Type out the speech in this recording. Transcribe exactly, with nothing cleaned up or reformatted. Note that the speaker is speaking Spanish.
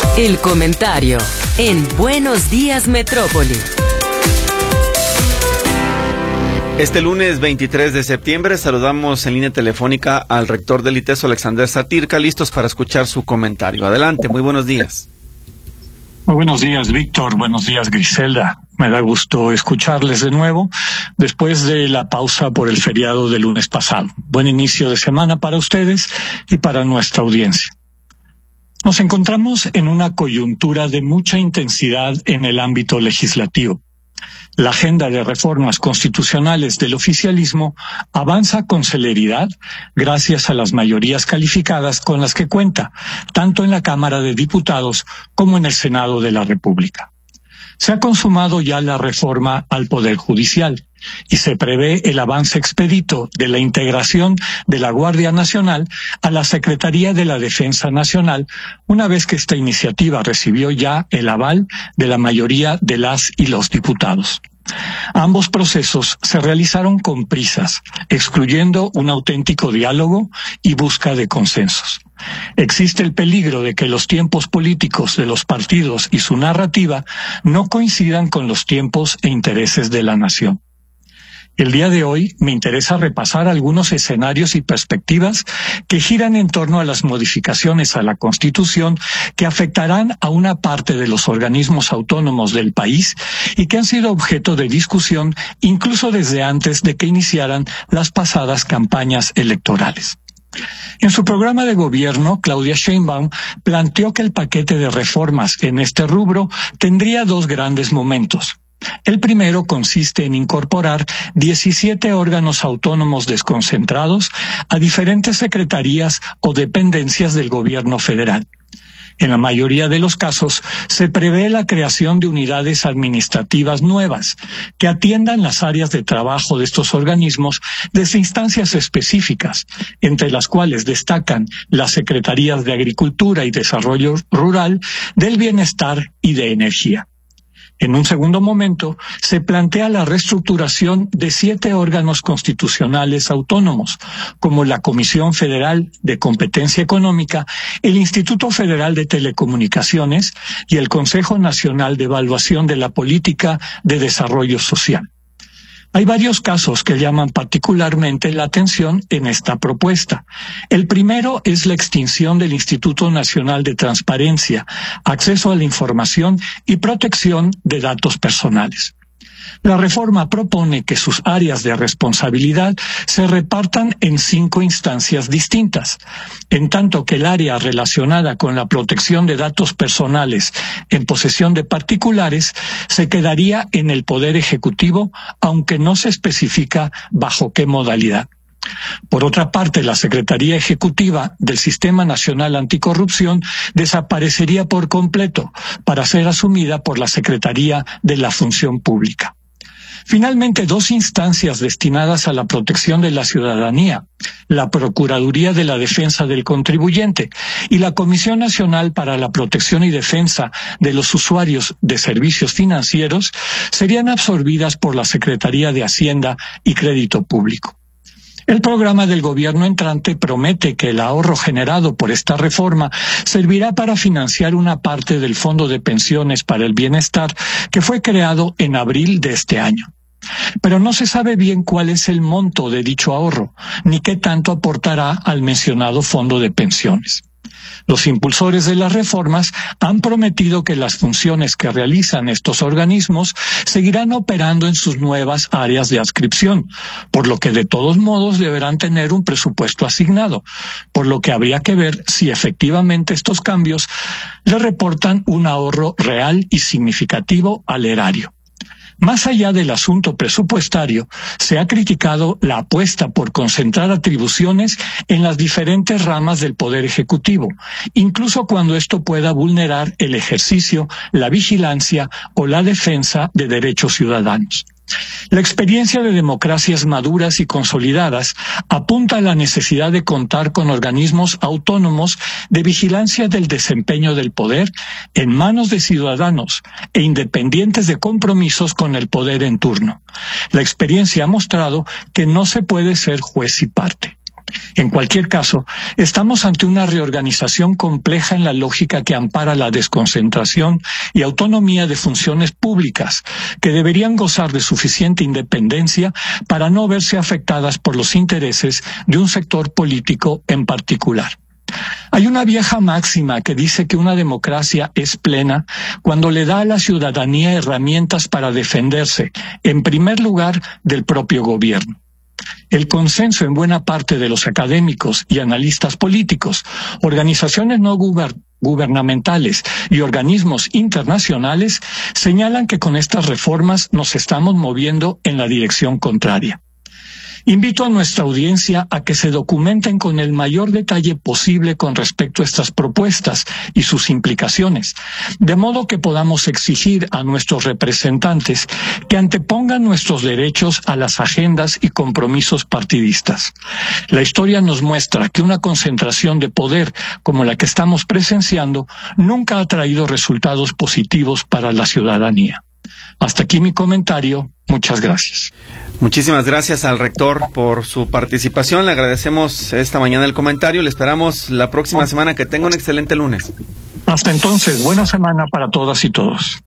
El comentario en Buenos Días Metrópoli. Este lunes veintitrés de septiembre saludamos en línea telefónica al rector del ITESO, Alexander Satirka, listos para escuchar su comentario. Adelante, muy buenos días. Muy buenos días, Víctor. Buenos días, Griselda. Me da gusto escucharles de nuevo después de la pausa por el feriado del lunes pasado. Buen inicio de semana para ustedes y para nuestra audiencia. Nos encontramos en una coyuntura de mucha intensidad en el ámbito legislativo. La agenda de reformas constitucionales del oficialismo avanza con celeridad gracias a las mayorías calificadas con las que cuenta, tanto en la Cámara de Diputados como en el Senado de la República. Se ha consumado ya la reforma al Poder Judicial y se prevé el avance expedito de la integración de la Guardia Nacional a la Secretaría de la Defensa Nacional, una vez que esta iniciativa recibió ya el aval de la mayoría de las y los diputados. Ambos procesos se realizaron con prisas, excluyendo un auténtico diálogo y busca de consensos. Existe el peligro de que los tiempos políticos de los partidos y su narrativa no coincidan con los tiempos e intereses de la nación. El día de hoy me interesa repasar algunos escenarios y perspectivas que giran en torno a las modificaciones a la Constitución que afectarán a una parte de los organismos autónomos del país y que han sido objeto de discusión incluso desde antes de que iniciaran las pasadas campañas electorales. En su programa de gobierno, Claudia Sheinbaum planteó que el paquete de reformas en este rubro tendría dos grandes momentos. El primero consiste en incorporar diecisiete órganos autónomos desconcentrados a diferentes secretarías o dependencias del gobierno federal. En la mayoría de los casos, se prevé la creación de unidades administrativas nuevas que atiendan las áreas de trabajo de estos organismos desde instancias específicas, entre las cuales destacan las Secretarías de Agricultura y Desarrollo Rural, del Bienestar y de Energía. En un segundo momento, se plantea la reestructuración de siete órganos constitucionales autónomos, como la Comisión Federal de Competencia Económica, el Instituto Federal de Telecomunicaciones y el Consejo Nacional de Evaluación de la Política de Desarrollo Social. Hay varios casos que llaman particularmente la atención en esta propuesta. El primero es la extinción del Instituto Nacional de Transparencia, Acceso a la Información y Protección de Datos Personales. La reforma propone que sus áreas de responsabilidad se repartan en cinco instancias distintas, en tanto que el área relacionada con la protección de datos personales en posesión de particulares se quedaría en el Poder Ejecutivo, aunque no se especifica bajo qué modalidad. Por otra parte, la Secretaría Ejecutiva del Sistema Nacional Anticorrupción desaparecería por completo para ser asumida por la Secretaría de la Función Pública. Finalmente, dos instancias destinadas a la protección de la ciudadanía, la Procuraduría de la Defensa del Contribuyente y la Comisión Nacional para la Protección y Defensa de los Usuarios de Servicios Financieros, serían absorbidas por la Secretaría de Hacienda y Crédito Público. El programa del gobierno entrante promete que el ahorro generado por esta reforma servirá para financiar una parte del Fondo de Pensiones para el Bienestar que fue creado en abril de este año. Pero no se sabe bien cuál es el monto de dicho ahorro, ni qué tanto aportará al mencionado Fondo de Pensiones. Los impulsores de las reformas han prometido que las funciones que realizan estos organismos seguirán operando en sus nuevas áreas de adscripción, por lo que de todos modos deberán tener un presupuesto asignado, por lo que habría que ver si efectivamente estos cambios le reportan un ahorro real y significativo al erario. Más allá del asunto presupuestario, se ha criticado la apuesta por concentrar atribuciones en las diferentes ramas del Poder Ejecutivo, incluso cuando esto pueda vulnerar el ejercicio, la vigilancia o la defensa de derechos ciudadanos. La experiencia de democracias maduras y consolidadas apunta a la necesidad de contar con organismos autónomos de vigilancia del desempeño del poder en manos de ciudadanos e independientes de compromisos con el poder en turno. La experiencia ha mostrado que no se puede ser juez y parte. En cualquier caso, estamos ante una reorganización compleja en la lógica que ampara la desconcentración y autonomía de funciones públicas, que deberían gozar de suficiente independencia para no verse afectadas por los intereses de un sector político en particular. Hay una vieja máxima que dice que una democracia es plena cuando le da a la ciudadanía herramientas para defenderse, en primer lugar, del propio gobierno. El consenso en buena parte de los académicos y analistas políticos, organizaciones no guber- gubernamentales y organismos internacionales señalan que con estas reformas nos estamos moviendo en la dirección contraria. Invito a nuestra audiencia a que se documenten con el mayor detalle posible con respecto a estas propuestas y sus implicaciones, de modo que podamos exigir a nuestros representantes que antepongan nuestros derechos a las agendas y compromisos partidistas. La historia nos muestra que una concentración de poder como la que estamos presenciando nunca ha traído resultados positivos para la ciudadanía. Hasta aquí mi comentario. Muchas gracias. Muchísimas gracias al rector por su participación. Le agradecemos esta mañana el comentario. Le esperamos la próxima semana. Que tenga un excelente lunes. Hasta entonces, buena semana para todas y todos.